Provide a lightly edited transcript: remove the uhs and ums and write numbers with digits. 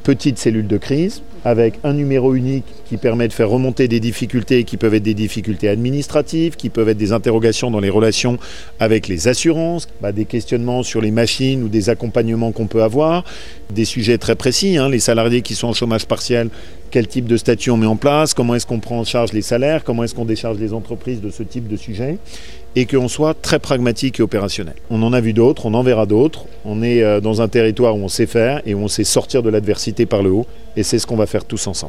petite cellule de crise avec un numéro unique qui permet de faire remonter des difficultés qui peuvent être des difficultés administratives, qui peuvent être des interrogations dans les relations avec les assurances, des questionnements sur les machines ou des accompagnements qu'on peut avoir, des sujets très précis, les salariés qui sont en chômage partiel, quel type de statut on met en place, comment est-ce qu'on prend en charge les salaires, comment est-ce qu'on décharge les entreprises de ce type de sujet, et qu'on soit très pragmatique et opérationnel. On en a vu d'autres, on en verra d'autres. On est dans un territoire où on sait faire et où on sait sortir de l'adversité par le haut, et c'est ce qu'on va faire tous ensemble.